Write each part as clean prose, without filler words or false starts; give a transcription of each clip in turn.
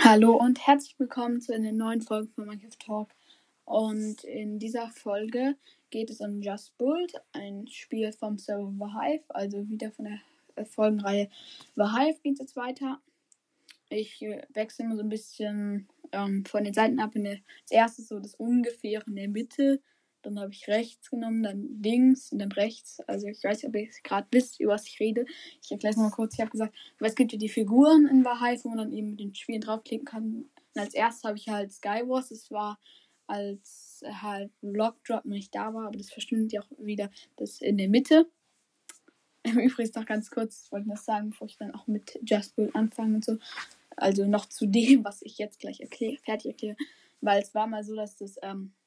Hallo und herzlich willkommen zu einer neuen Folge von Minecraft Talk. Und in dieser Folge geht es um Just Build, ein Spiel vom Server The Hive, also wieder von der Folgenreihe The Hive geht es jetzt weiter. Ich wechsle immer so ein bisschen von den Seiten ab. Als erstes so das Ungefähre in der Mitte, dann habe ich rechts genommen, dann links und dann rechts. Also ich weiß nicht, ob ihr gerade wisst, über was ich rede. Ich erkläre es mal kurz. Ich habe gesagt, es gibt ja die Figuren in The Hive, wo man dann eben mit den Spielen draufklicken kann. Und als erstes habe ich halt Skywars. Das war als halt Blockdrop nicht da war, aber das verschwindet ja auch wieder das in der Mitte. Übrigens noch ganz kurz, wollte ich das sagen, bevor ich dann auch mit Just Build anfange und so. Also noch zu dem, was ich jetzt gleich fertig erkläre. Weil es war mal so, dass das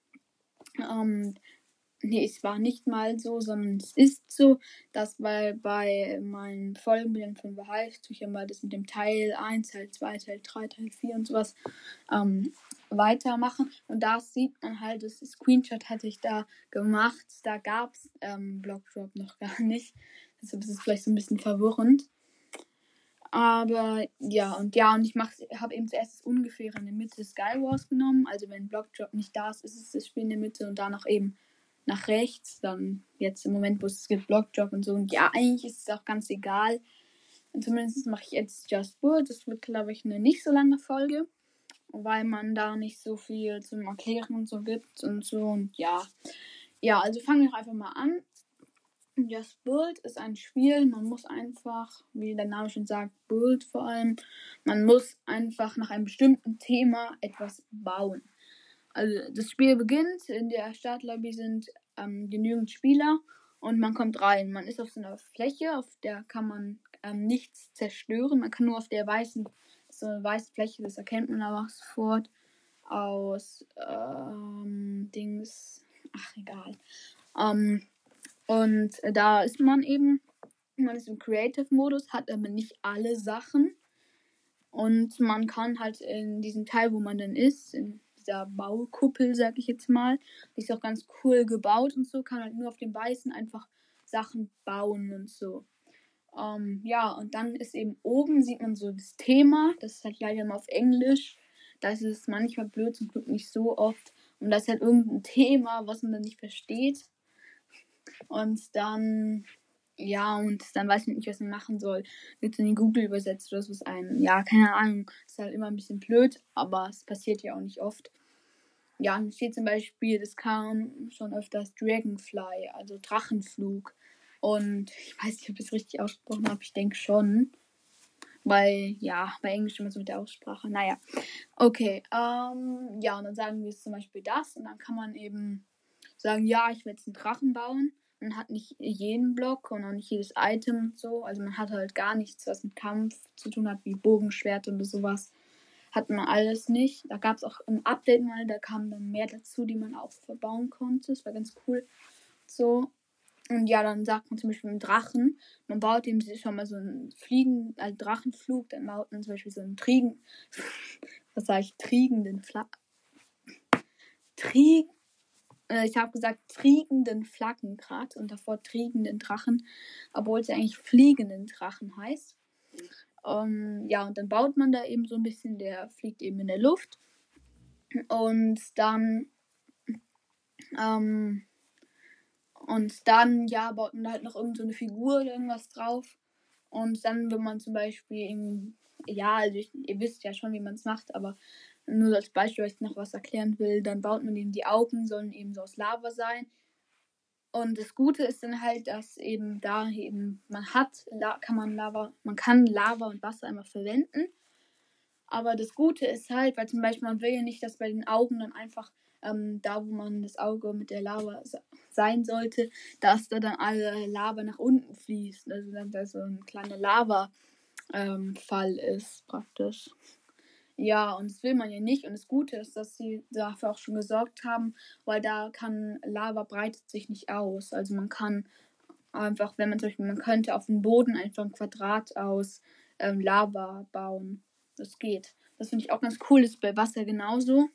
nee, es war nicht mal so, sondern es ist so, dass bei meinen Folgenbildern von The Hive tue ich ja mal das mit dem Teil 1, Teil 2, Teil 3, Teil 4 und sowas weitermachen. Und da sieht man halt, das Screenshot hatte ich da gemacht. Da gab es Blockdrop noch gar nicht. Deshalb ist es vielleicht so ein bisschen verwirrend. Aber und ich habe eben zuerst das Ungefähre in der Mitte Skywars genommen. Also wenn Blockdrop nicht da ist, ist es das Spiel in der Mitte und danach eben nach rechts. Dann jetzt im Moment, wo es gibt Blockdrop und so. Und ja, eigentlich ist es auch ganz egal. Und zumindest mache ich jetzt Just Build. Das wird, glaube ich, eine nicht so lange Folge, weil man da nicht so viel zum Erklären und so gibt und so. Und ja, also fangen wir doch einfach mal an. Just Build ist ein Spiel, man muss einfach, wie der Name schon sagt, Build vor allem, man muss einfach nach einem bestimmten Thema etwas bauen. Also das Spiel beginnt, in der Startlobby sind genügend Spieler und man kommt rein. Man ist auf so einer Fläche, auf der kann man nichts zerstören, man kann nur auf der so eine weiße Fläche, das erkennt man aber sofort aus egal. Und da ist man eben, man ist im Creative-Modus, hat aber nicht alle Sachen. Und man kann halt in diesem Teil, wo man dann ist, in dieser Baukuppel, sag ich jetzt mal, die ist auch ganz cool gebaut und so, kann halt nur auf dem Weißen einfach Sachen bauen und so. Und dann ist eben oben, sieht man so das Thema, das ist halt leider immer auf Englisch. Da ist es manchmal blöd, zum Glück nicht so oft. Und da ist halt irgendein Thema, was man dann nicht versteht. Und dann weiß man nicht, was man machen soll. Wird in die Google übersetzt oder so ein. Ja, keine Ahnung. Ist halt immer ein bisschen blöd, aber es passiert ja auch nicht oft. Ja, und steht zum Beispiel, das kam schon öfters Dragonfly, also Drachenflug. Und ich weiß nicht, ob ich es richtig ausgesprochen habe. Ich denke schon. Weil, ja, bei Englisch immer so mit der Aussprache. Naja. Okay. Und dann sagen wir zum Beispiel das. Und dann kann man eben sagen, ja, ich will jetzt einen Drachen bauen. Man hat nicht jeden Block und auch nicht jedes Item und so. Also man hat halt gar nichts, was mit Kampf zu tun hat, wie Bogenschwert oder sowas. Hat man alles nicht. Da gab es auch ein Update mal, da kamen dann mehr dazu, die man auch verbauen konnte. Das war ganz cool. So. Und ja, dann sagt man zum Beispiel einen Drachen. Man baut ihm schon mal so einen Drachenflug. Dann baut man zum Beispiel so einen triegenden ich habe gesagt triegenden Flaggengrad und davor triegenden Drachen, obwohl es ja eigentlich fliegenden Drachen heißt. Und dann baut man da eben so ein bisschen, der fliegt eben in der Luft. Und dann baut man da halt noch irgend so eine Figur oder irgendwas drauf. Und dann, wenn man zum Beispiel ihr wisst ja schon, wie man es macht, aber nur als Beispiel, weil ich noch was erklären will, dann baut man eben die Augen, sollen eben so aus Lava sein. Und das Gute ist dann halt, dass eben man kann Lava und Wasser einmal verwenden. Aber das Gute ist halt, weil zum Beispiel man will ja nicht, dass bei den Augen dann einfach da, wo man das Auge mit der Lava sein sollte, dass da dann alle Lava nach unten fließt. Also dann da so ein kleiner Lava-Fall ist praktisch. Ja, und das will man ja nicht. Und das Gute ist, dass sie dafür auch schon gesorgt haben, weil da kann Lava breitet sich nicht aus. Also man kann einfach, wenn man zum Beispiel, man könnte auf dem Boden einfach ein Quadrat aus Lava bauen. Das geht. Das finde ich auch ganz cool. Das ist bei Wasser genauso.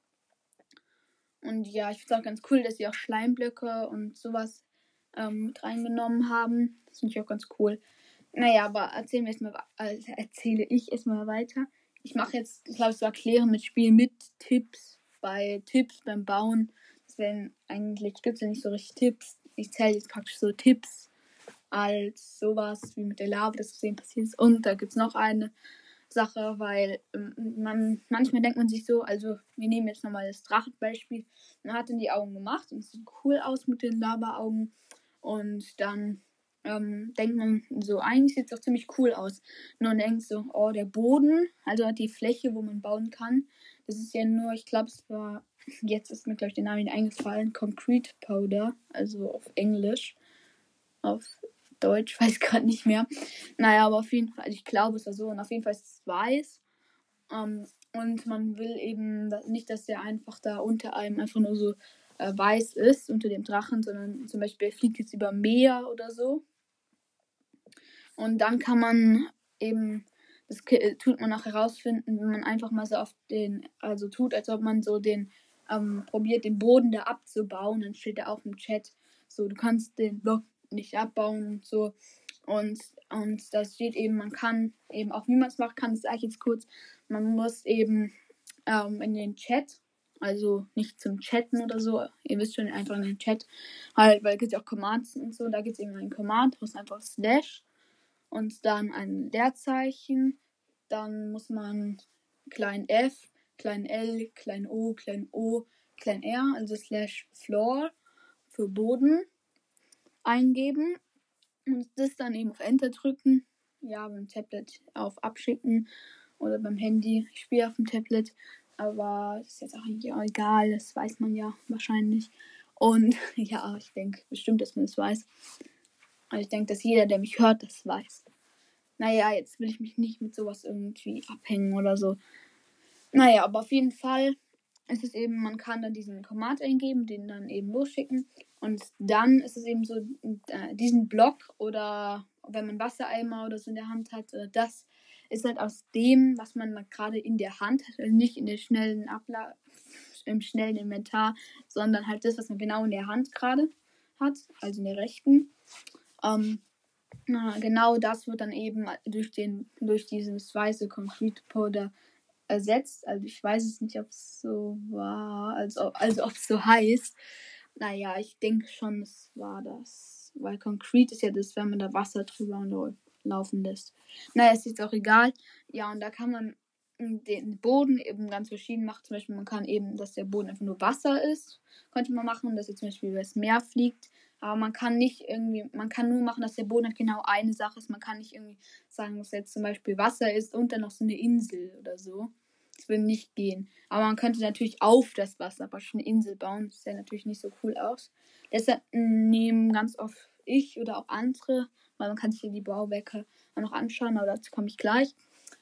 Und ja, ich finde es auch ganz cool, dass sie auch Schleimblöcke und sowas mit reingenommen haben. Das finde ich auch ganz cool. Naja, aber erzähle ich erstmal weiter. ich mache jetzt, ich glaube, so erklären mit Spiel mit Tipps. Bei Tipps beim Bauen, das wären eigentlich, gibt es ja nicht so richtig Tipps. Ich zähle jetzt praktisch so Tipps als sowas wie mit der Lava, das zu sehen passiert ist. Und da gibt es noch eine Sache, weil manchmal denkt man sich so, also wir nehmen jetzt nochmal das Drachenbeispiel. Man hat dann die Augen gemacht und es sieht cool aus mit den Lava-Augen. Und dann denkt man so, eigentlich sieht es doch ziemlich cool aus. Und man denkt so, oh, der Boden, also die Fläche, wo man bauen kann, das ist ja nur, ich glaube, es war, jetzt ist mir gleich der Name nicht eingefallen, Concrete Powder, also auf Englisch. Auf Deutsch, weiß gerade nicht mehr. Naja, aber auf jeden Fall, ich glaube es war so, und auf jeden Fall ist es weiß. Und man will eben nicht, dass der einfach da unter einem einfach nur so weiß ist, unter dem Drachen, sondern zum Beispiel er fliegt jetzt über Meer oder so. Und dann kann man eben, das tut man auch herausfinden, wenn man einfach mal so auf den, also tut, als ob man so den, probiert, den Boden da abzubauen, dann steht da auch im Chat, so, du kannst den Block nicht abbauen und so. Und das steht eben, man kann eben, auch wie man es macht, kann, das sage ich jetzt kurz, man muss eben in den Chat, also nicht zum Chatten oder so, ihr wisst schon, einfach in den Chat, halt, weil es gibt ja auch Commands und so, da gibt es eben einen Command, wo es einfach Slash und dann ein Leerzeichen. Dann muss man klein f, klein l, klein o, klein r, also slash floor für Boden eingeben und das dann eben auf Enter drücken. Ja, beim Tablet auf Abschicken oder beim Handy. Ich spiele auf dem Tablet, aber das ist jetzt auch eigentlich egal, das weiß man ja wahrscheinlich. Und ja, ich denke bestimmt, dass man das weiß. Also ich denke, dass jeder, der mich hört, das weiß. Naja, jetzt will ich mich nicht mit sowas irgendwie abhängen oder so. Naja, aber auf jeden Fall ist es eben, man kann dann diesen Command eingeben, den dann eben losschicken. Und dann ist es eben so, diesen Block oder wenn man Wassereimer oder so in der Hand hat, das ist halt aus dem, was man gerade in der Hand hat, also nicht in der schnellen im schnellen Inventar, sondern halt das, was man genau in der Hand gerade hat, also in der rechten. Genau das wird dann eben durch dieses weiße Concrete Powder ersetzt. Also ich weiß es nicht, ob es so war, also ob es so heißt. Naja, ich denke schon, es war das. Weil Concrete ist ja das, wenn man da Wasser drüber laufen lässt. Naja, ist jetzt auch egal. Ja, und da kann man den Boden eben ganz verschieden machen. Zum Beispiel, man kann eben, dass der Boden einfach nur Wasser ist. Könnte man machen, dass er zum Beispiel über das Meer fliegt. Aber man kann nicht irgendwie, man kann nur machen, dass der Boden halt genau eine Sache ist. Man kann nicht irgendwie sagen, dass jetzt zum Beispiel Wasser ist und dann noch so eine Insel oder so. Das würde nicht gehen. Aber man könnte natürlich auf das Wasser praktisch eine Insel bauen. Das sähe natürlich nicht so cool aus. Deshalb nehmen ganz oft ich oder auch andere, weil man kann sich die Bauwerke auch noch anschauen, aber dazu komme ich gleich.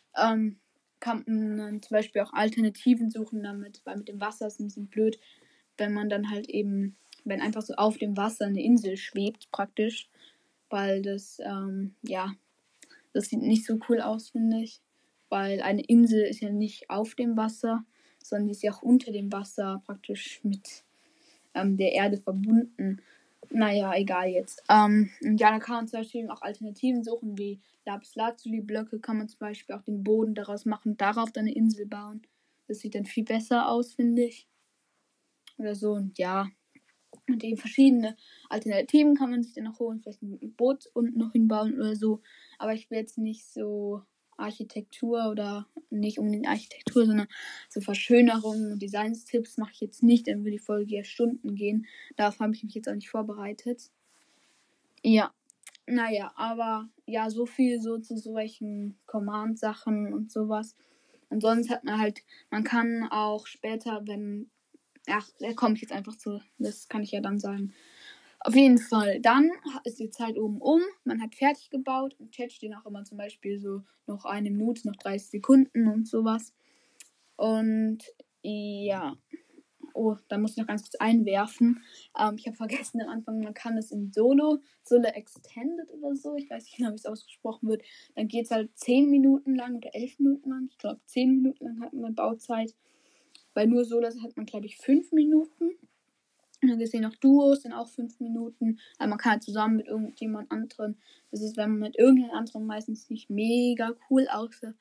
Kann man dann zum Beispiel auch Alternativen suchen damit, weil mit dem Wasser ist ein bisschen blöd, wenn man dann halt eben, wenn einfach so auf dem Wasser eine Insel schwebt praktisch, weil das, ja, das sieht nicht so cool aus, finde ich. Weil eine Insel ist ja nicht auf dem Wasser, sondern die ist ja auch unter dem Wasser praktisch mit der Erde verbunden. Naja, egal jetzt. Und ja, da kann man zum Beispiel auch Alternativen suchen, wie Lapis-Lazuli-Blöcke kann man zum Beispiel auch den Boden daraus machen, darauf dann eine Insel bauen. Das sieht dann viel besser aus, finde ich. Oder so, und ja. Und eben verschiedene Alternativen kann man sich dann noch holen. Vielleicht ein Boot unten noch hinbauen oder so. Aber ich will jetzt nicht so Architektur oder nicht unbedingt Architektur, sondern so Verschönerungen und Designstipps mache ich jetzt nicht. Dann würde die Folge ja Stunden gehen. Darauf habe ich mich jetzt auch nicht vorbereitet. Ja, naja, aber ja, so viel so zu solchen Command-Sachen und sowas. Und sonst hat man halt, man kann auch später, wenn, ach, da komme ich jetzt einfach zu, das kann ich ja dann sagen. Auf jeden Fall, dann ist die Zeit oben man hat fertig gebaut. Im Chat stehen auch immer zum Beispiel so noch 1 Minute, noch 30 Sekunden und sowas. Und ja, oh, da muss ich noch ganz kurz einwerfen. Ich habe vergessen am Anfang, man kann es in Solo Extended oder so, ich weiß nicht genau, wie es ausgesprochen wird. Dann geht es halt 10 Minuten lang oder 11 Minuten lang. Ich glaube, 10 Minuten lang hat man Bauzeit. Bei nur Solos hat man, glaube ich, 5 Minuten. Und dann gibt es hier noch Duos, dann auch 5 Minuten. Aber man kann halt zusammen mit irgendjemand anderen. Das ist, wenn man mit irgendjemand anderem meistens nicht mega cool, außer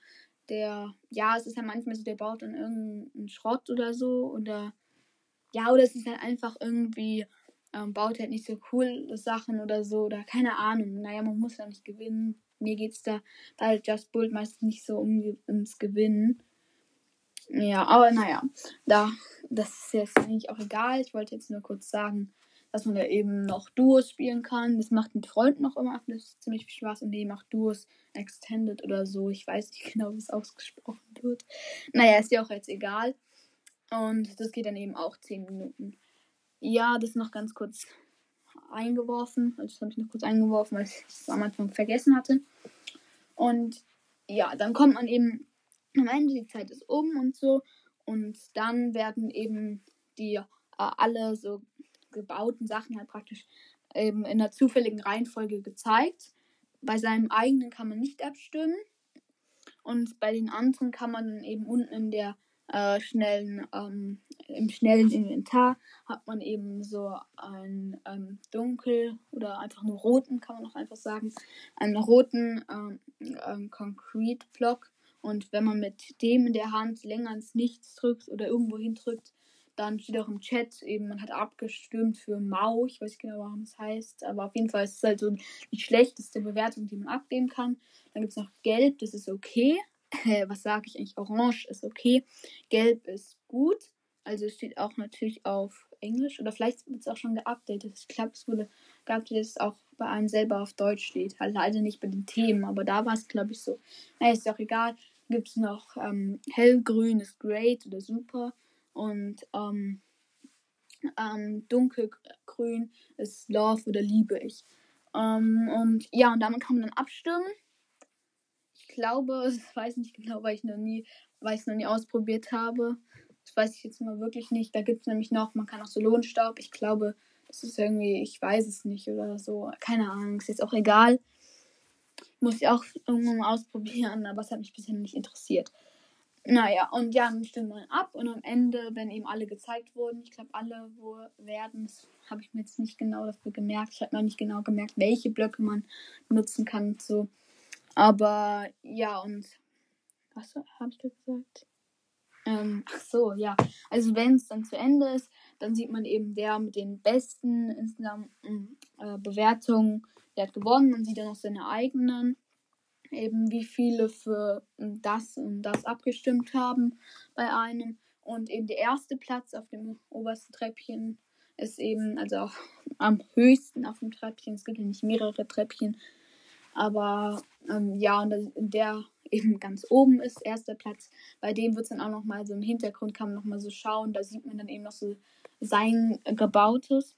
es ist ja manchmal so, der baut dann irgendeinen Schrott oder so. Oder es ist halt einfach irgendwie, baut halt nicht so coole Sachen oder so. Oder keine Ahnung. Naja, man muss ja nicht gewinnen. Mir geht es da bei Just Build meistens nicht so ums Gewinnen. Ja, aber naja, das ist jetzt eigentlich auch egal. Ich wollte jetzt nur kurz sagen, dass man da eben noch Duos spielen kann. Das macht mit Freunden noch immer ziemlich viel Spaß und eben auch Duos Extended oder so. Ich weiß nicht genau, wie es ausgesprochen wird. Naja, ist ja auch jetzt egal. Und das geht dann eben auch 10 Minuten. Ja, das noch ganz kurz eingeworfen. Also das habe ich noch kurz eingeworfen, weil ich es am Anfang vergessen hatte. Und ja, dann kommt man eben am Ende, die Zeit ist um und so. Und dann werden eben die alle so gebauten Sachen halt praktisch eben in einer zufälligen Reihenfolge gezeigt. Bei seinem eigenen kann man nicht abstimmen. Und bei den anderen kann man dann eben unten in der im schnellen Inventar hat man eben so ein dunkel oder einfach nur roten, kann man auch einfach sagen, einen roten Concrete Block. Und wenn man mit dem in der Hand länger ins Nichts drückt oder irgendwo hin drückt, dann steht auch im Chat eben, man hat abgestimmt für Mau. Ich weiß nicht genau, warum es heißt, aber auf jeden Fall ist es halt so die schlechteste Bewertung, die man abgeben kann. Dann gibt es noch Gelb, das ist okay. Was sage ich eigentlich? Orange ist okay. Gelb ist gut. Also es steht auch natürlich auf Englisch. Oder vielleicht wird es auch schon geupdatet. Ich glaube, es wurde geupdatet, dass es auch bei einem selber auf Deutsch steht. Halt leider nicht bei den Themen, aber da war es, glaube ich, so. Naja, ist auch egal. Dann gibt es noch hellgrün ist great oder super. Und dunkelgrün ist love oder liebe ich. Und damit kann man dann abstimmen. Ich glaube, das weiß ich nicht genau, weil ich es noch nie ausprobiert habe. Das weiß ich jetzt mal wirklich nicht. Da gibt es nämlich noch, man kann auch so Lohnstaub. Ich glaube, das ist irgendwie, ich weiß es nicht oder so. Keine Ahnung, ist jetzt auch egal. Muss ich auch irgendwann mal ausprobieren, aber es hat mich bisher nicht interessiert. Naja, und ja, dann stimmt man ab und am Ende, wenn eben alle gezeigt wurden, ich glaube, alle werden, das habe ich mir jetzt nicht genau dafür gemerkt. Ich habe noch nicht genau gemerkt, welche Blöcke man nutzen kann und so. Aber ja, und was habe ich da gesagt? Ach so, ja. Also wenn es dann zu Ende ist, dann sieht man eben der mit den besten insgesamt Bewertungen, der hat gewonnen. Man sieht dann auch seine eigenen, eben wie viele für das und das abgestimmt haben bei einem. Und eben der erste Platz auf dem obersten Treppchen ist eben, also auch am höchsten auf dem Treppchen. Es gibt ja nicht mehrere Treppchen. Aber und der eben ganz oben ist, erster Platz. Bei dem wird es dann auch nochmal so im Hintergrund, kann man nochmal so schauen. Da sieht man dann eben noch so sein Gebautes.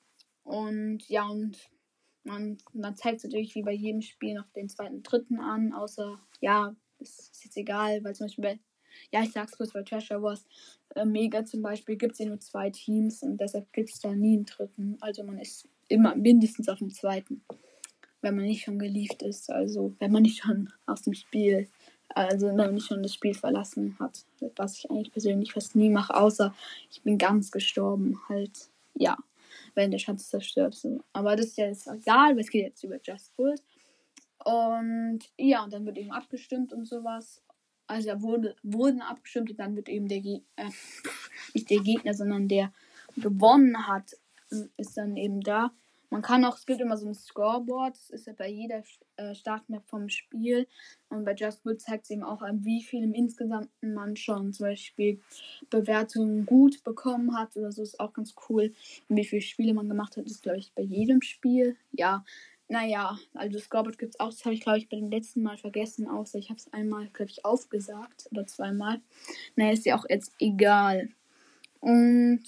Und ja, und man zeigt es natürlich wie bei jedem Spiel noch den zweiten, dritten an. Außer, ja, ist jetzt egal, weil zum Beispiel ich sag's kurz, bei Treasure Wars Mega zum Beispiel gibt es ja nur 2 Teams und deshalb gibt es da nie einen dritten. Also man ist immer mindestens auf dem zweiten, wenn man nicht schon gelieft ist, also wenn man nicht schon aus dem Spiel, also wenn man nicht schon das Spiel verlassen hat, was ich eigentlich persönlich fast nie mache, außer ich bin ganz gestorben, halt, ja, wenn der Schatz zerstört ist. Aber das ist ja jetzt egal, weil es geht jetzt über Just Build. Und ja, und dann wird eben abgestimmt und sowas. Also da wurden abgestimmt und dann wird eben nicht der Gegner, sondern der gewonnen hat, ist dann eben da. Man kann auch, es gibt immer so ein Scoreboard, das ist ja bei jeder Startmap vom Spiel. Und bei Just Build zeigt es eben auch an, wie viel im Insgesamten man schon zum Beispiel Bewertungen gut bekommen hat oder so, ist auch ganz cool. Und wie viele Spiele man gemacht hat, ist, glaube ich, bei jedem Spiel. Ja, naja, also Scoreboard gibt es auch, das habe ich, glaube ich, beim letzten Mal vergessen, außer ich habe es einmal, glaube ich, aufgesagt oder 2-mal. Naja, ist ja auch jetzt egal. Und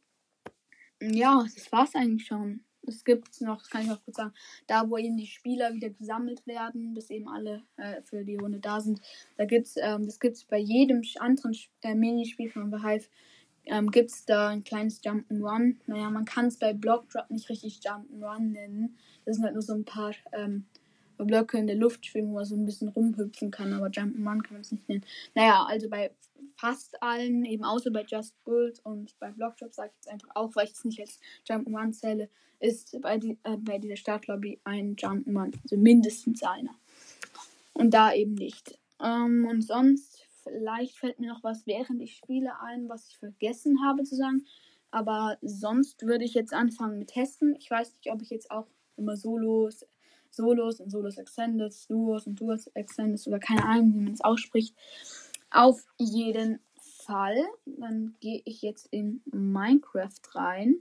ja, das war's eigentlich schon. Es gibt noch, das kann ich auch kurz sagen, da wo eben die Spieler wieder gesammelt werden, bis eben alle für die Runde da sind. Da gibt's, das gibt's bei jedem anderen Minispiel von The Hive, gibt es da ein kleines Jump'n'Run. Naja, man kann es bei Blockdrop nicht richtig Jump'n'Run nennen. Das sind halt nur so ein paar Blöcke in der Luft schwingen, wo man so ein bisschen rumhüpfen kann, aber Jump'n'Run kann man es nicht nennen. Naja, also bei fast allen, eben außer bei Just Build und bei Blockdrop, sage ich jetzt einfach auch, weil ich es nicht als Jump'n'Run zähle, ist bei dieser Startlobby ein Jump'n'Run, also mindestens einer. Und da eben nicht. Und sonst, vielleicht fällt mir noch was während ich spiele ein, was ich vergessen habe zu sagen. Aber sonst würde ich jetzt anfangen mit Testen. Ich weiß nicht, ob ich jetzt auch immer Solos und Solos Extended, Duos und Duos Extended oder keine Ahnung, wie man es ausspricht. Auf jeden Fall. Dann gehe ich jetzt in Minecraft rein.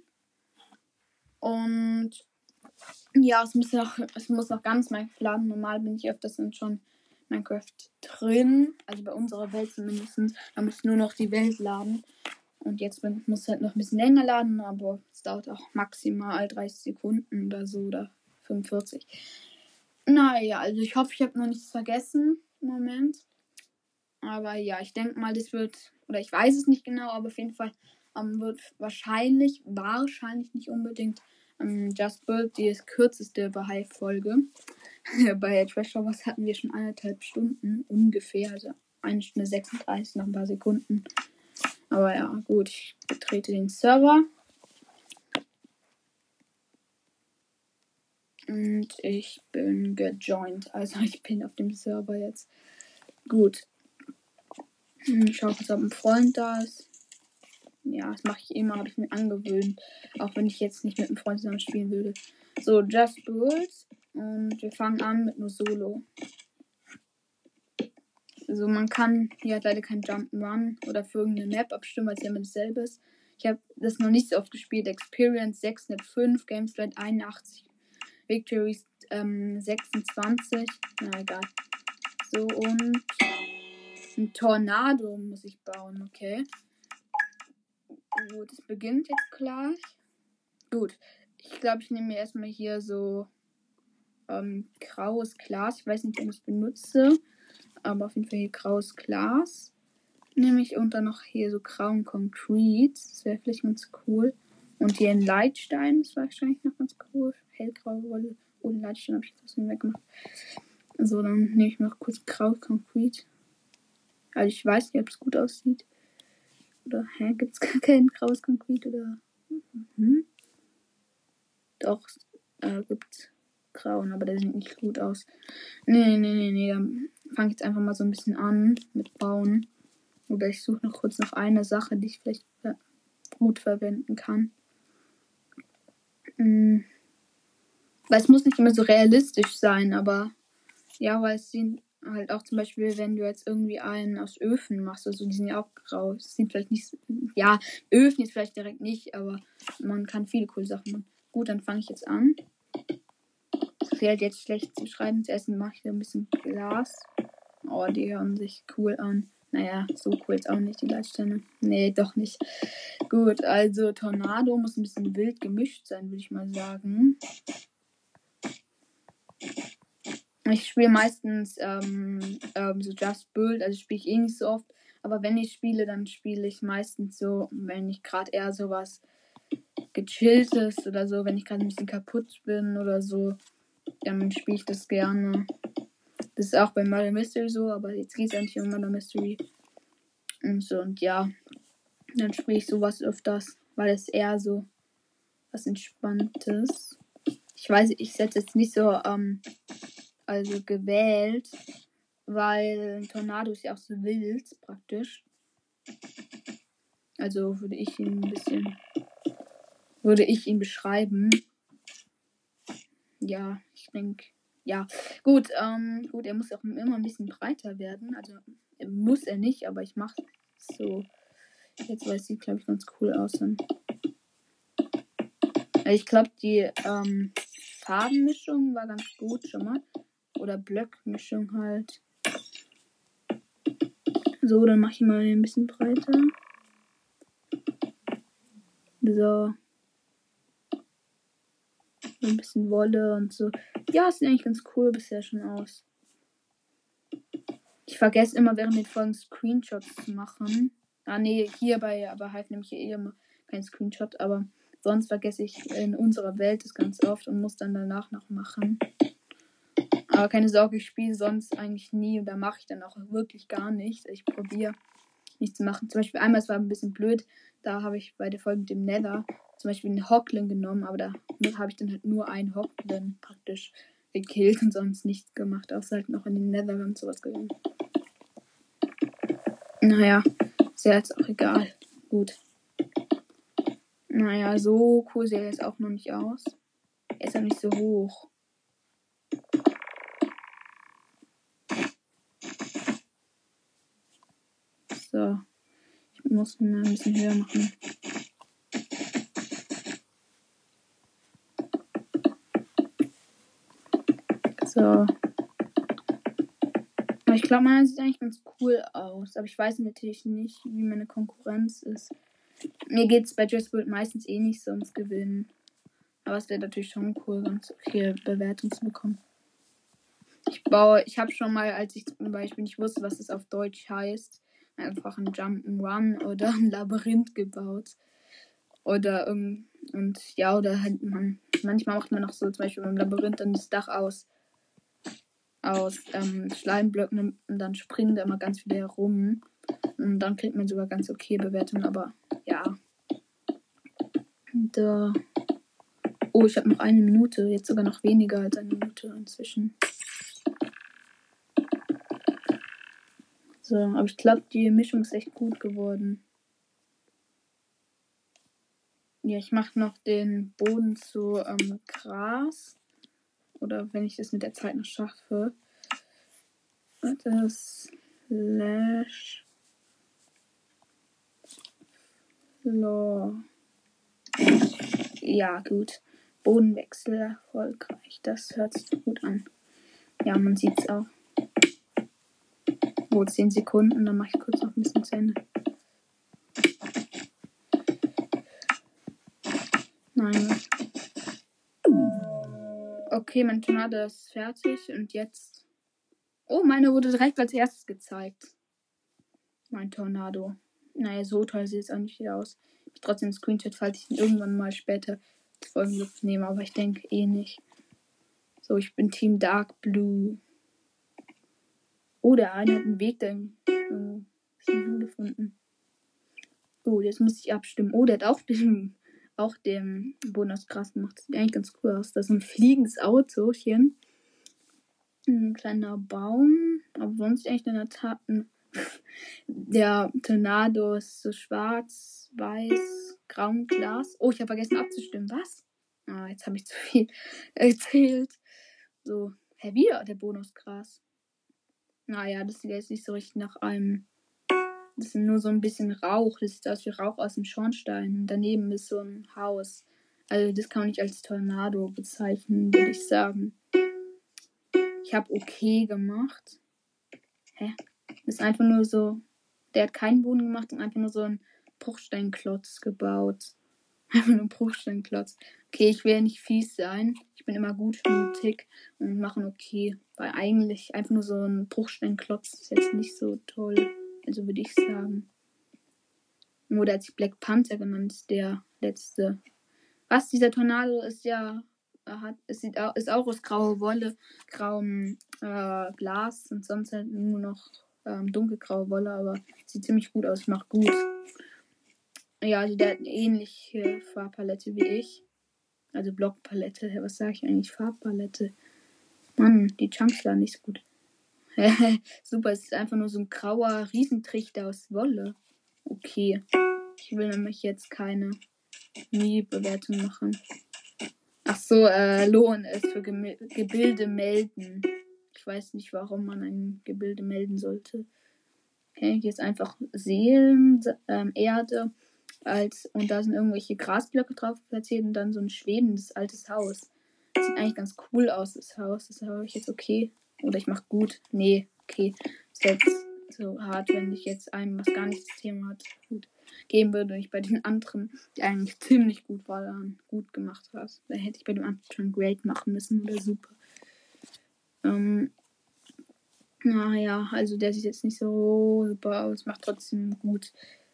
Und ja, es muss noch ganz Minecraft laden. Normal bin ich öfters dann schon Minecraft drin. Also bei unserer Welt zumindest. Da muss nur noch die Welt laden. Und jetzt muss es halt noch ein bisschen länger laden, aber es dauert auch maximal 30 Sekunden oder so oder 45. Naja, also ich hoffe, ich habe noch nichts vergessen im Moment. Aber ja, ich denke mal, das wird, oder ich weiß es nicht genau, aber auf jeden Fall wird wahrscheinlich nicht unbedingt Just Build die kürzeste Behype-Folge. Bei Trash Wars hatten wir schon 1,5 Stunden ungefähr, also 1 Stunde 36, noch ein paar Sekunden. Aber ja, gut, ich betrete den Server. Und ich bin gejoint. Also ich bin auf dem Server jetzt. Gut. Ich schaue kurz, ob ein Freund da ist. Ja, das mache ich immer, habe ich mir angewöhnt. Auch wenn ich jetzt nicht mit einem Freund zusammen spielen würde. So, Just Bulls. Und wir fangen an mit nur Solo. Also man kann hier hat leider kein Jump'n'Run oder für irgendeine Map abstimmen, weil es ja immer dasselbe ist. Ich habe das noch nicht so oft gespielt. Experience 605, Gameslight 81, Victories 26. Na egal. So, und ein Tornado muss ich bauen, okay. Gut, es beginnt jetzt gleich. Gut, ich glaube, ich nehme mir erstmal hier so graues Glas. Ich weiß nicht, ob ich es benutze, aber auf jeden Fall hier graues Glas. Nehme ich und dann noch hier so grauen Concrete. Das wäre vielleicht ganz cool. Und hier ein Leitstein. Das war wahrscheinlich noch ganz cool. Hellgraue Wolle. Ohne Leitstein habe ich das nicht weggemacht. So, dann nehme ich noch kurz graues Concrete. Also ich weiß nicht, ob es gut aussieht. Oder, gibt es gar kein graues Concrete? Oder? Doch, gibt grauen, aber der sieht nicht gut aus. Nee. Dann fange ich jetzt einfach mal so ein bisschen an mit Bauen. Oder ich suche noch kurz nach einer Sache, die ich vielleicht gut verwenden kann. Weil es muss nicht immer so realistisch sein, aber ja, weil es sieht halt auch zum Beispiel, wenn du jetzt irgendwie einen aus Öfen machst, also die sind ja auch grau. Es sieht vielleicht nicht, ja, Öfen jetzt vielleicht direkt nicht, aber man kann viele coole Sachen machen. Gut, dann fange ich jetzt an. Das fällt jetzt schlecht zu schreiben. Zuerst mache ich da ein bisschen Glas. Oh, die hören sich cool an. Naja, so cool jetzt auch nicht, die Leitsteine. Nee, doch nicht. Gut, also Tornado muss ein bisschen wild gemischt sein, würde ich mal sagen. Ich spiele meistens so Just Build, also spiele ich eh nicht so oft. Aber wenn ich spiele, dann spiele ich meistens so, wenn ich gerade eher sowas gechilltes oder so, wenn ich gerade ein bisschen kaputt bin oder so, dann spiele ich das gerne. Das ist auch bei Murder Mystery so, aber jetzt geht es eigentlich um Murder Mystery. Und so, und ja, dann spiele ich sowas öfters, weil es eher so was Entspanntes. Ich weiß, ich setze jetzt nicht so, also gewählt, weil ein Tornado ist ja auch so wild, praktisch. Also würde ich ihn beschreiben. Ja, ich denke, ja. Gut, er muss auch immer ein bisschen breiter werden. Also muss er nicht, aber ich mache so. Jetzt weiß sieht, glaube ich, ganz cool aus. Dann. Ich glaube, die Farbenmischung war ganz gut schon mal. Oder Blöckmischung halt. So, dann mache ich mal ein bisschen breiter. So. Ein bisschen Wolle und so. Ja, sieht eigentlich ganz cool bisher schon aus. Ich vergesse immer während den Folgen Screenshots zu machen. Nee, hierbei, aber halt nehme ich hier immer keinen Screenshot, aber sonst vergesse ich in unserer Welt das ganz oft und muss dann danach noch machen. Aber keine Sorge, ich spiele sonst eigentlich nie und da mache ich dann auch wirklich gar nichts. Ich probiere nichts zu machen. Zum Beispiel einmal, es war ein bisschen blöd, da habe ich bei der Folge mit dem Nether zum Beispiel einen Hoglin genommen, aber da habe ich dann halt nur einen Hoglin praktisch gekillt und sonst nichts gemacht, außer halt noch in den Nether und sowas gegangen. Naja, ist ja jetzt auch egal. Gut. Naja, so cool sieht er jetzt auch noch nicht aus. Er ist ja nicht so hoch. So. Ich muss ihn mal ein bisschen höher machen. So. Aber ich glaube, meiner sieht eigentlich ganz cool aus. Aber ich weiß natürlich nicht, wie meine Konkurrenz ist. Mir geht es bei Just Build meistens eh nicht so ums Gewinnen. Aber es wäre natürlich schon cool, ganz viel Bewertung zu bekommen. Ich habe schon mal, als ich zum Beispiel nicht wusste, was es auf Deutsch heißt, einfach ein Jump'n'Run oder ein Labyrinth gebaut. Oder oder halt manchmal macht man noch so zum Beispiel beim Labyrinth dann das Dach aus Schleimblöcken und dann springen da immer ganz viele herum. Und dann kriegt man sogar ganz okay Bewertungen, aber ja. Da. Oh, ich habe noch 1 Minute, jetzt sogar noch weniger als 1 Minute inzwischen. So, aber ich glaube, die Mischung ist echt gut geworden. Ja, ich mache noch den Boden zu Gras. Oder wenn ich das mit der Zeit noch schaffe. Das Slash Floor. Ja, gut. Bodenwechsel erfolgreich. Das hört sich gut an. Ja, man sieht es auch. 10 Sekunden, dann mache ich kurz noch ein bisschen zu Ende. Nein. Okay, mein Tornado ist fertig und jetzt. Oh, meine wurde direkt als erstes gezeigt. Mein Tornado. Naja, so toll sieht es auch nicht wieder aus. Ich trotzdem einen Screenshot, falls ich ihn irgendwann mal später zu Folgenluft nehme, aber ich denke eh nicht. So, ich bin Team Dark Blue. Oh, der eine hat einen Weg dahin gefunden. Oh, jetzt muss ich abstimmen. Oh, der hat auch den Boden aus Gras gemacht. Sieht eigentlich ganz cool aus. Das ist ein fliegendes Autochen. Ein kleiner Baum. Aber sonst eigentlich eine Taten. Der Tornado ist so schwarz, weiß, grau, Glas. Oh, ich habe vergessen abzustimmen. Was? Ah, jetzt habe ich zu viel erzählt. So, wieder der Bonusgras. Naja, das sieht jetzt nicht so richtig nach einem. Das ist nur so ein bisschen Rauch. Das sieht aus wie Rauch aus dem Schornstein. Daneben ist so ein Haus. Also das kann man nicht als Tornado bezeichnen, würde ich sagen. Ich habe okay gemacht. Hä? Das ist einfach nur so. Der hat keinen Boden gemacht und einfach nur so einen Bruchsteinklotz gebaut. Einfach nur einen Bruchsteinklotz. Okay, ich will ja nicht fies sein. Ich bin immer gutmütig und machen okay. Weil eigentlich einfach nur so ein Bruchsteinklotz ist jetzt nicht so toll. Also würde ich sagen. Oder hat sich Black Panther genannt, der letzte. Was? Dieser Tornado ist ja. Ist auch aus grauer Wolle, grauem Glas und sonst halt nur noch dunkelgraue Wolle, aber sieht ziemlich gut aus, macht gut. Ja, also der hat eine ähnliche Farbpalette wie ich. Also Blockpalette. Was sage ich eigentlich? Farbpalette. Mann, die Chunks waren nicht so gut. Super, es ist einfach nur so ein grauer Riesentrichter aus Wolle. Okay. Ich will nämlich jetzt keine Mii-Bewertung machen. Ach so, Lohn ist für Gebilde melden. Ich weiß nicht, warum man ein Gebilde melden sollte. Okay, hier ist einfach Seelen, Erde, und da sind irgendwelche Grasblöcke drauf platziert und dann so ein schwebendes altes Haus. Das sieht eigentlich ganz cool aus, das Haus. Das habe ich jetzt okay. Oder ich mache gut. Nee, okay. Ist jetzt so hart, wenn ich jetzt einem, was gar nicht das Thema hat, gut geben würde und ich bei den anderen, die eigentlich ziemlich gut waren, gut gemacht hast. Da hätte ich bei dem anderen schon great machen müssen oder super. Naja, also der sieht jetzt nicht so super aus, macht trotzdem gut.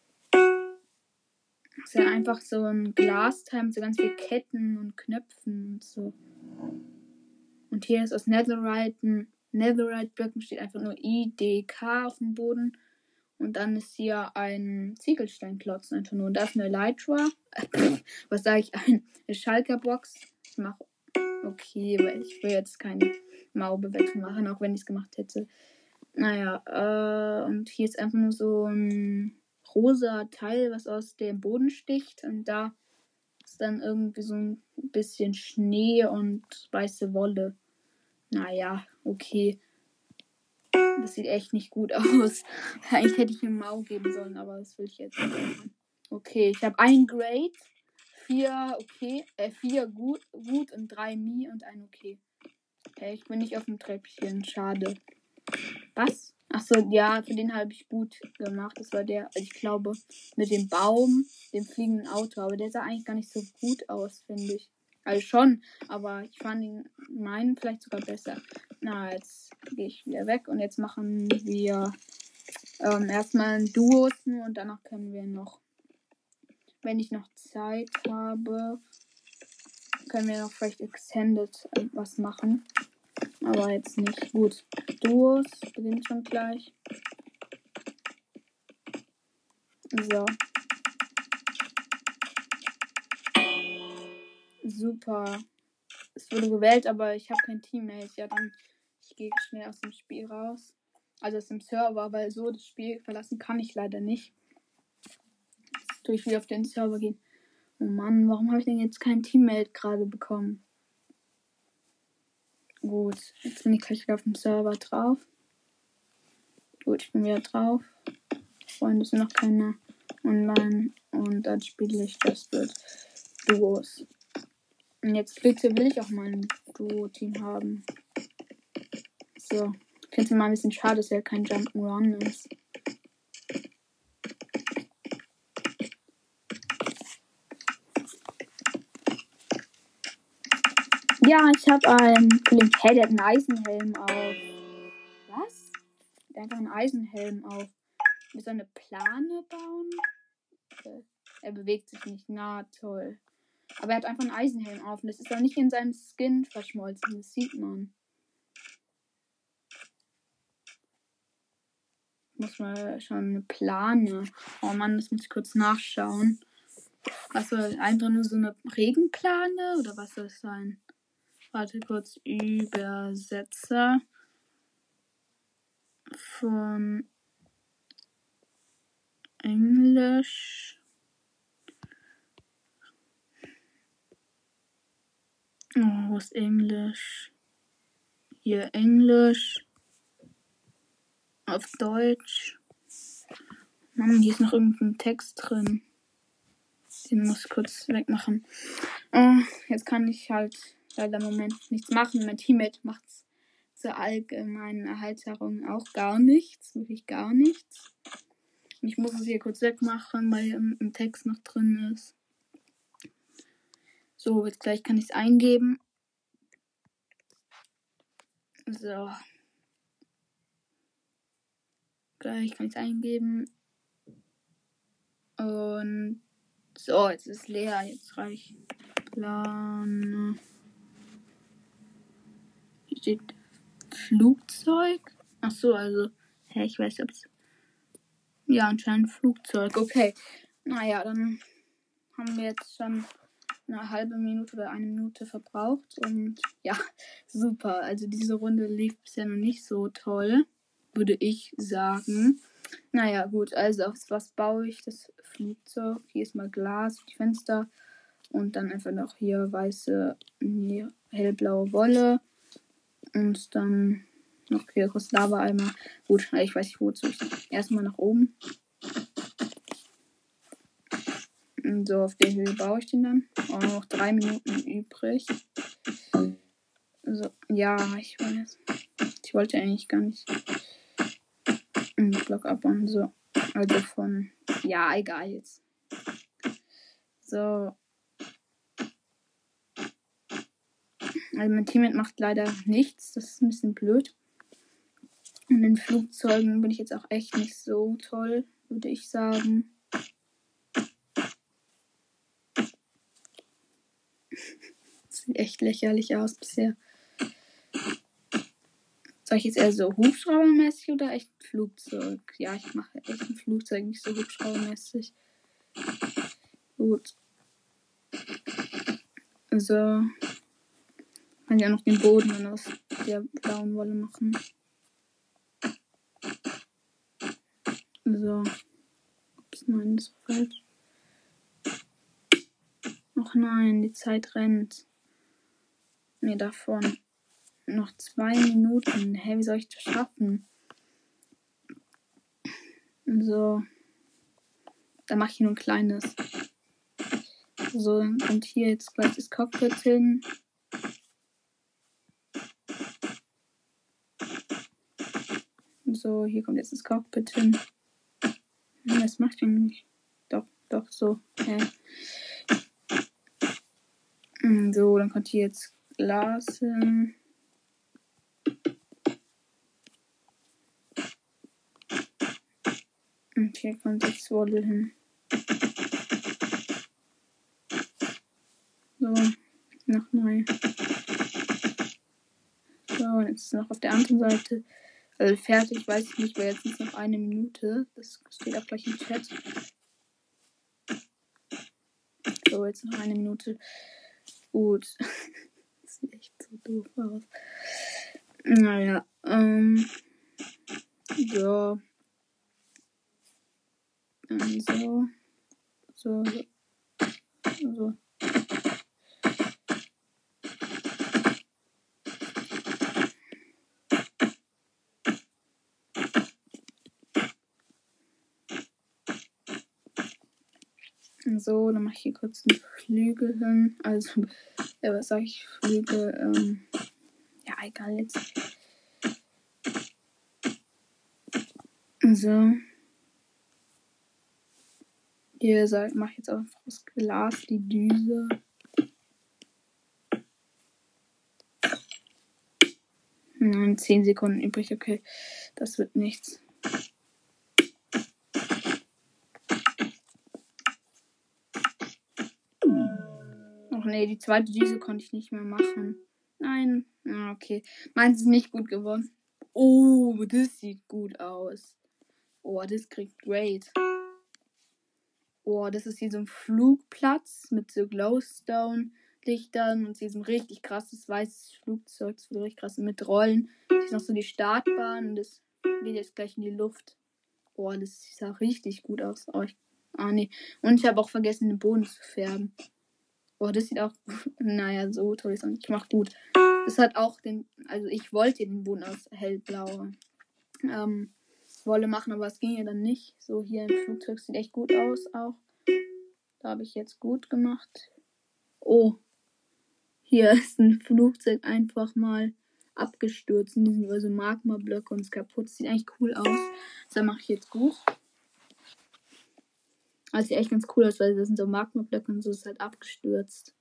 Das ist ja einfach so ein Glasteil mit so ganz viel Ketten und Knöpfen und so. Und hier ist aus Netherite-Blöcken steht einfach nur IDK auf dem Boden. Und dann ist hier ein Ziegelsteinklotz einfach nur. Und da ist eine Elytra. Was sage ich? Eine Schalker-Box. Ich mache okay, weil ich will jetzt keine Mauerbewertung machen, auch wenn ich es gemacht hätte. Naja, und hier ist einfach nur so ein rosa Teil, was aus dem Boden sticht. Und da ist dann irgendwie so ein bisschen Schnee und weiße Wolle. Naja, okay. Das sieht echt nicht gut aus. Eigentlich hätte ich ihm Mau geben sollen, aber das will ich jetzt nicht machen. Okay, ich habe ein Grade, 4 okay, 4 gut und 3 Mi und ein okay. Okay, ich bin nicht auf dem Treppchen, schade. Was? Achso, ja, für den habe ich gut gemacht. Das war der, ich glaube, mit dem Baum, dem fliegenden Auto. Aber der sah eigentlich gar nicht so gut aus, finde ich. Also schon, aber ich fand meinen vielleicht sogar besser. Na, jetzt gehe ich wieder weg und jetzt machen wir erstmal ein Duos und danach können wir noch, wenn ich noch Zeit habe, können wir noch vielleicht Extended was machen. Aber jetzt nicht. Gut. Duos beginnt schon gleich. So. Super. Es wurde gewählt, aber ich habe kein Teammate. Ja, dann ich gehe schnell aus dem Spiel raus. Also aus dem Server, weil so das Spiel verlassen kann ich leider nicht. Jetzt tue ich wieder auf den Server gehen. Oh Mann, warum habe ich denn jetzt kein Teammate gerade bekommen? Gut, jetzt bin ich gleich wieder auf dem Server drauf. Gut, ich bin wieder drauf. Freunde sind noch keine online. Und dann spiele ich Just Build Duos. Und jetzt bitte will ich auch mal ein Duo-Team haben. So. Ich finde es mal ein bisschen schade, dass er kein Jump'n'Run ist. Ja, ich habe einen Kollegen, hey, der hat einen Eisenhelm auf. Was? Der hat einfach einen Eisenhelm auf. Wir sollen eine Plane bauen? Er bewegt sich nicht. Na, toll. Aber er hat einfach einen Eisenhelm auf. Und das ist auch nicht in seinem Skin verschmolzen. Das sieht man. Muss man schon eine Plane. Oh Mann, das muss ich kurz nachschauen. Also einfach nur so eine Regenplane? Oder was soll das sein? Warte kurz. Übersetzer. Von Englisch. Oh, wo ist Englisch? Hier Englisch. Auf Deutsch. Mann, hier ist noch irgendein Text drin. Den muss ich kurz wegmachen. Oh, jetzt kann ich halt leider im Moment nichts machen. Mein Teammate macht's zur allgemeinen Erheiterung auch gar nichts. Wirklich gar nichts. Ich muss es hier kurz wegmachen, weil im Text noch drin ist. So, jetzt gleich kann ich es eingeben. So. Gleich kann ich es eingeben. Und so, jetzt ist leer. Jetzt reicht Plan. Hier steht Flugzeug. Ach so, also. Ich weiß nicht, ob es. Ja, anscheinend Flugzeug. Okay. Naja, dann haben wir jetzt schon eine halbe Minute oder eine Minute verbraucht. Und ja, super. Also diese Runde lief bisher noch nicht so toll, würde ich sagen. Naja, gut. Also aus was baue ich das Flugzeug? Hier ist mal Glas, die Fenster. Und dann einfach noch hier weiße, nee, hellblaue Wolle. Und dann noch hier kurz Lava-Eimer. Gut, ich weiß nicht wozu. Erstmal nach oben. Und so, auf der Höhe baue ich den dann. Oh, noch 3 Minuten übrig. So, ja, ich weiß. Ich wollte eigentlich gar nicht einen Block abbauen. So, also von. Ja, egal jetzt. So. Also mein Teammate macht leider nichts. Das ist ein bisschen blöd. Und in Flugzeugen bin ich jetzt auch echt nicht so toll, würde ich sagen. Sieht echt lächerlich aus bisher. Soll ich jetzt eher so hubschraubermäßig oder echt ein Flugzeug? Ja, ich mache echt ein Flugzeug, nicht so hubschraubermäßig. Gut. So. Kann ich auch noch den Boden aus der blauen Wolle machen. So. Ups, nein, das war falsch. Ach nein, die Zeit rennt. Nee, davon. Noch 2 Minuten. Hä, wie soll ich das schaffen? So. Da mache ich nur ein kleines. So, dann kommt hier jetzt gleich das Cockpit hin. So, hier kommt jetzt das Cockpit hin. Das macht ja nicht. Doch, so. Okay. So, dann kommt hier jetzt Glas hin. Und hier kommt jetzt Wolle hin. So, noch neu. So, und jetzt noch auf der anderen Seite. Also fertig, weiß ich nicht, weil jetzt ist noch 1 Minute. Das steht auch gleich im Chat. So, jetzt noch 1 Minute. Gut. Das sieht echt so doof aus. Naja, so. So. So, dann mache ich hier kurz einen Flügel hin. Also, was sag ich? Flügel, ja, egal jetzt. So. Hier mache ich jetzt einfach aus Glas die Düse. Nein, 10 Sekunden übrig, okay. Das wird nichts. Ach nee, die zweite Düse konnte ich nicht mehr machen. Nein. Okay. Meins ist nicht gut geworden. Oh, das sieht gut aus. Oh, das kriegt Great. Oh, das ist hier so ein Flugplatz mit so Glowstone-Lichtern und diesem richtig krasses weißes Flugzeug, so richtig krass mit Rollen. Hier ist noch so die Startbahn und das geht jetzt gleich in die Luft. Oh, das sah richtig gut aus. Nee. Und ich habe auch vergessen, den Boden zu färben. Oh, das sieht auch, naja, so toll ist auch nicht. Ich mach gut. Das hat auch also ich wollte den Boden aus hellblau Wolle machen, aber es ging ja dann nicht. So, hier im Flugzeug sieht echt gut aus auch. Da habe ich jetzt gut gemacht. Oh, hier ist ein Flugzeug einfach mal abgestürzt. Und die sind über so Magma-Blöcke und ist kaputt. Sieht eigentlich cool aus. Das mache ich jetzt gut. Also sieht echt ganz cool aus, weil das sind so Magma-Blöcke und so ist halt abgestürzt.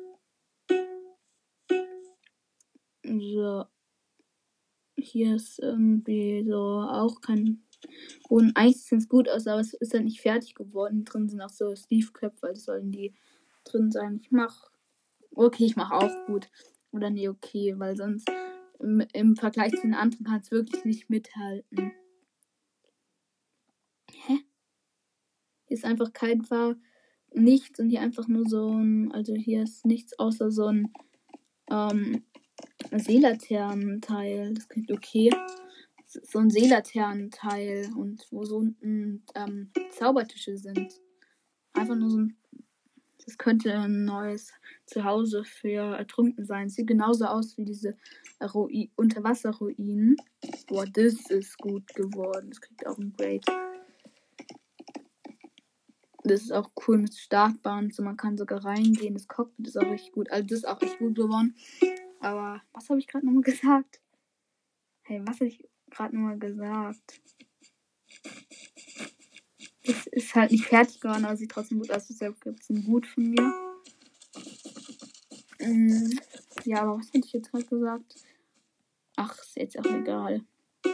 So. Hier ist irgendwie so auch kein. Und eigentlich sieht es gut aus, aber es ist halt nicht fertig geworden. Drin sind auch so Steve-Köpfe, also sollen die drin sein. Ich mache auch gut. Oder nee, okay, weil sonst im Vergleich zu den anderen kann es wirklich nicht mithalten. Hä? Hier ist einfach kein nichts und hier einfach nur so ein, also hier ist nichts außer so ein Seelaternenteil. Das klingt okay. So ein Seelaternenteil und wo so unten Zaubertische sind. Einfach nur so ein. Das könnte ein neues Zuhause für Ertrunkene sein. Sieht genauso aus wie diese Unterwasserruinen. Boah, das ist gut geworden. Das kriegt auch ein Grade. Das ist auch cool mit Startbahn. So, man kann sogar reingehen. Das Cockpit ist auch richtig gut. Also das ist auch echt gut geworden. Aber was habe ich gerade nochmal gesagt? Hey, was habe ich gerade nochmal gesagt? Das ist halt nicht fertig geworden, aber sieht trotzdem gut aus. Deshalb gibt es ein Gut von mir. Ja, aber was hätte ich jetzt gerade gesagt? Ach, ist jetzt auch egal.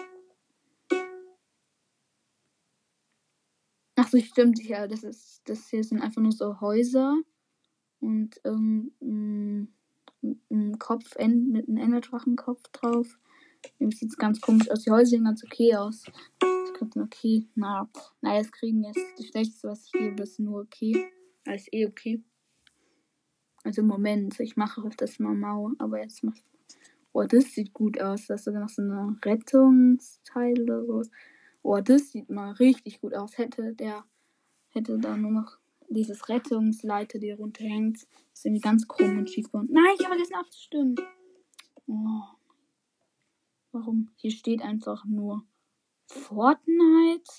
Ach so, stimmt. Ja, das hier sind einfach nur so Häuser. Und ein Kopf mit einem Enderdrachenkopf drauf. Irgendwie sieht es ganz komisch aus. Die Häuser sehen ganz okay aus. Das könnte okay. Naja, das kriegen jetzt das Schlechteste, was ich gebe, ist nur okay. Alles okay. Also im Moment, ich mache das mal mau, aber jetzt das sieht gut aus. Das ist sogar noch so ein Rettungsteil oder so. Oh, das sieht mal richtig gut aus. Hätte da nur noch dieses Rettungsleiter, die runterhängt. Ist irgendwie ganz krumm und schief geworden. Nein, ich habe vergessen abzustimmen. Oh, warum? Hier steht einfach nur Fortnite,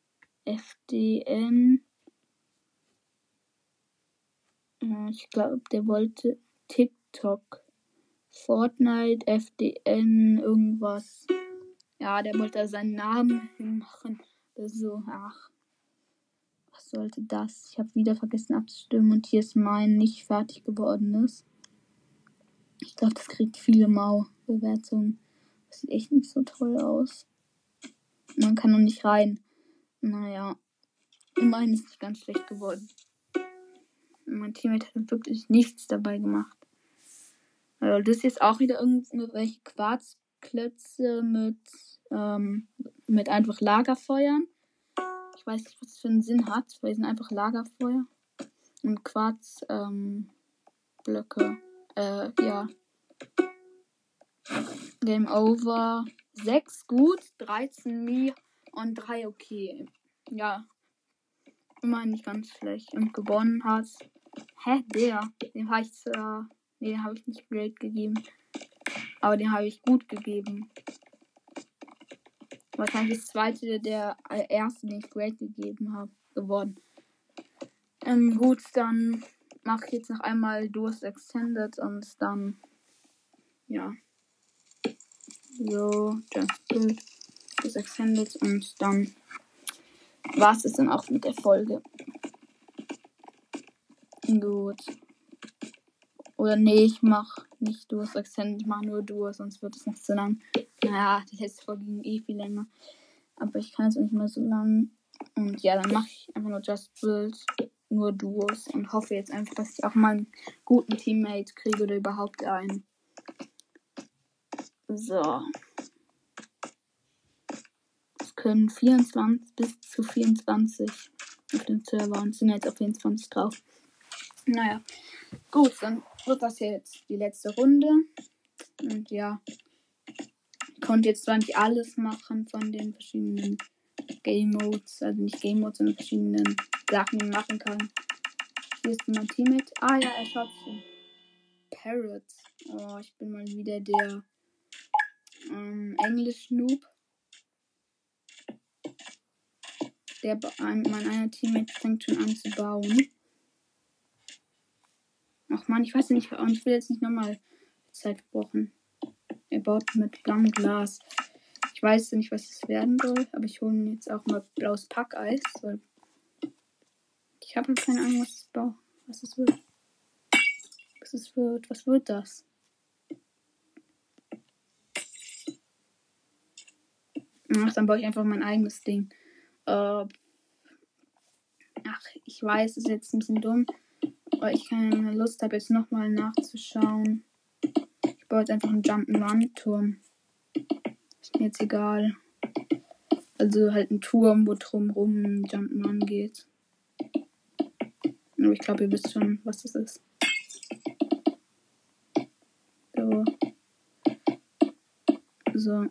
FDN. Ich glaube, der wollte TikTok. Fortnite, FDN, irgendwas. Ja, der wollte da seinen Namen hinmachen. So, ach. Was sollte das? Ich habe wieder vergessen abzustimmen und hier ist mein nicht fertig gewordenes. Ich glaube, das kriegt viele Mau-Bewertungen. Das sieht echt nicht so toll aus. Man kann noch nicht rein. Naja, immerhin ist es ganz schlecht geworden. Mein Teammate hat wirklich nichts dabei gemacht. Also das ist jetzt auch wieder irgendwelche Quarzklötze mit einfach Lagerfeuern. Ich weiß nicht, was das für einen Sinn hat, weil die sind einfach Lagerfeuer. Und Quarzblöcke. Ja. Game over. 6 gut, 13 Mi und 3 okay. Ja. Immerhin nicht ganz schlecht. Und gewonnen hat. Den habe ich den habe ich nicht great gegeben. Aber den habe ich gut gegeben. Wahrscheinlich das zweite, der erste, den ich great gegeben habe, geworden. Gut, dann mache ich jetzt noch einmal Durst Extended und dann, ja. So, Just Build, Durst Extended und dann war es dann auch mit der Folge. Gut. Oder nee, ich mache nicht Durst Extended, ich mache nur Durst, sonst wird es noch zu lang. Naja, die letzte Folge ging eh viel länger. Aber ich kann es auch nicht mehr so lang. Und ja, dann mache ich einfach nur Just Build, nur Duos und hoffe jetzt einfach, dass ich auch mal einen guten Teammate kriege oder überhaupt einen. So. Es können 24 bis zu 24 auf dem Server und sind jetzt auf 24 drauf. Naja, gut, dann wird das jetzt die letzte Runde. Und ja, ich konnte jetzt zwar nicht alles machen von den verschiedenen Game Modes, also nicht Game Modes, sondern verschiedenen Sachen, die man machen kann. Hier ist mein Teammate. Ah ja, er schaut sich Parrot. Oh, ich bin mal wieder der Englisch-Noob. Mein einer Teammate fängt schon an zu bauen. Ach man, ich weiß ja nicht, und ich will jetzt nicht nochmal Zeit brauchen. Er baut mit blauem Glas. Ich weiß nicht, was es werden soll, aber ich hole mir jetzt auch mal blaues Packeis. Weil ich habe keine Ahnung, was es wird. Was wird das? Ach, dann baue ich einfach mein eigenes Ding. Ach, ich weiß, es ist jetzt ein bisschen dumm, weil ich keine Lust habe, jetzt nochmal nachzuschauen. Ich baue jetzt einfach einen Jump'n'Run-Turm. Ist mir jetzt egal. Also halt ein Turm, wo drumrum ein Jump'n'Run geht. Aber ich glaube, ihr wisst schon, was das ist. So.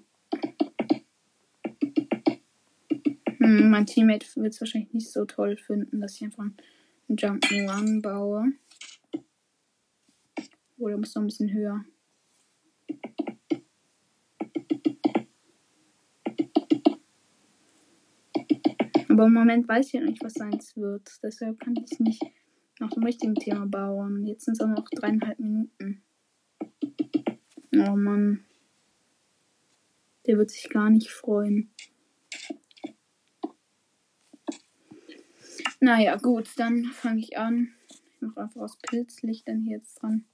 Mein Teammate wird es wahrscheinlich nicht so toll finden, dass ich einfach einen Jump'n'Run baue. Oder muss noch ein bisschen höher. Aber im Moment weiß ich ja nicht, was seins wird. Deshalb kann ich es nicht nach dem richtigen Thema bauen. Jetzt sind es auch noch 3,5 Minuten. Oh Mann. Der wird sich gar nicht freuen. Naja, gut, dann fange ich an. Ich mache einfach aus Pilzlichtern hier jetzt dran.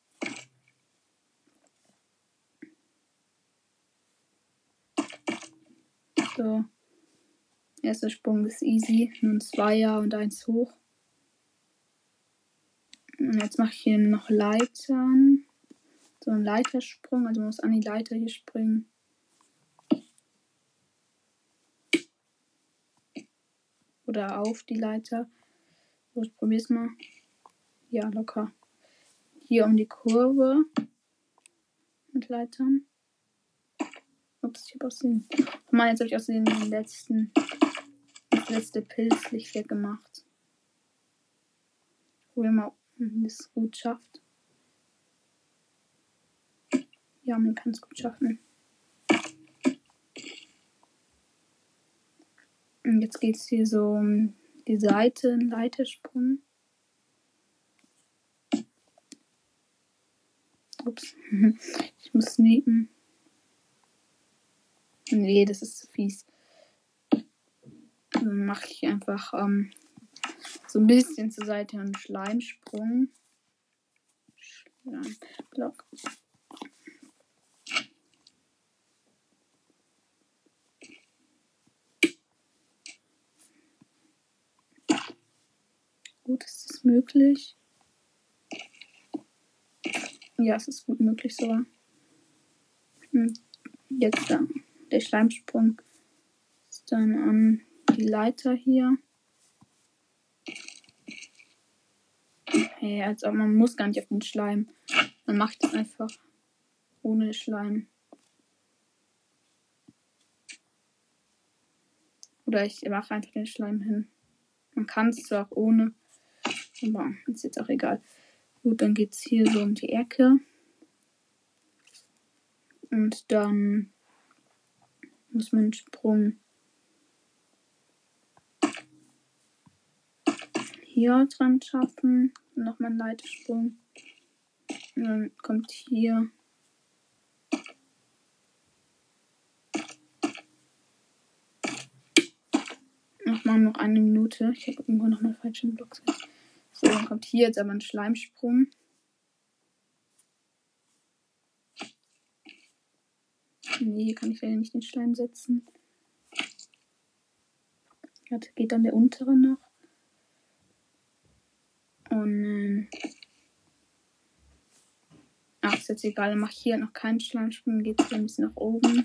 So. Erster Sprung ist easy. Nur ein Zweier und eins hoch. Und jetzt mache ich hier noch Leitern. So ein Leitersprung. Also man muss an die Leiter hier springen. Oder auf die Leiter. So, ich probier's mal. Ja, locker. Hier um die Kurve. Mit Leitern. Ups, ich habe aus den. Mann, jetzt habe ich aus den das letzte Pilzlicht weggemacht. Probieren wir mal, ob man das gut schafft. Ja, man kann es gut schaffen. Und jetzt geht es hier so um die Seite, einen Leitersprung. Ups. Ich muss sneaken. Nee, das ist zu fies. Dann mache ich einfach so ein bisschen zur Seite einen Schleimsprung. Schleimblock. Gut, ist das möglich? Ja, es ist gut möglich sogar. Jetzt der Schleimsprung ist dann an die Leiter hier. Hey, als ob man muss gar nicht auf den Schleim. Man macht es einfach ohne Schleim. Oder ich mache einfach den Schleim hin. Man kann es zwar auch ohne, aber ist jetzt auch egal. Gut, dann geht es hier so um die Ecke. Und dann muss man einen Sprung hier dran schaffen. Nochmal einen Leitersprung. Und dann kommt hier nochmal noch eine Minute. Ich habe irgendwo noch mal falschen Block. So, dann kommt hier jetzt aber ein Schleimsprung. Nee, hier kann ich leider nicht den Schleim setzen. Jetzt geht dann der untere noch. Und ach, ist jetzt egal. Dann mache ich hier noch keinen Schleimsprung. Geht es ein bisschen nach oben.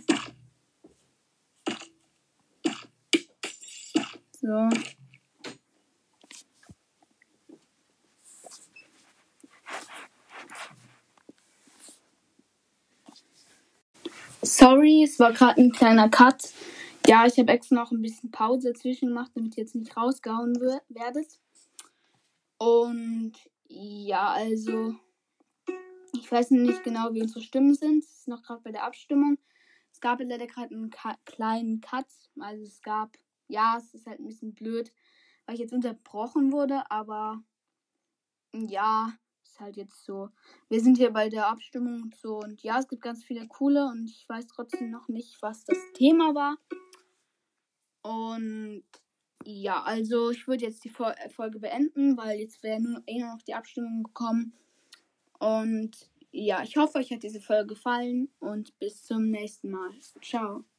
So. Sorry, es war gerade ein kleiner Cut. Ja, ich habe extra noch ein bisschen Pause dazwischen gemacht, damit ihr jetzt nicht rausgehauen werdet. Und ja, also ich weiß nicht genau, wie unsere Stimmen sind. Es ist noch gerade bei der Abstimmung. Es gab leider gerade einen kleinen Cut. Also es ist halt ein bisschen blöd, weil ich jetzt unterbrochen wurde, aber ja, ist halt jetzt so. Wir sind hier bei der Abstimmung und so und ja, es gibt ganz viele coole und ich weiß trotzdem noch nicht, was das Thema war. Und ja, also ich würde jetzt die Folge beenden, weil jetzt wäre nur noch die Abstimmung gekommen. Und ja, ich hoffe, euch hat diese Folge gefallen und bis zum nächsten Mal. Ciao.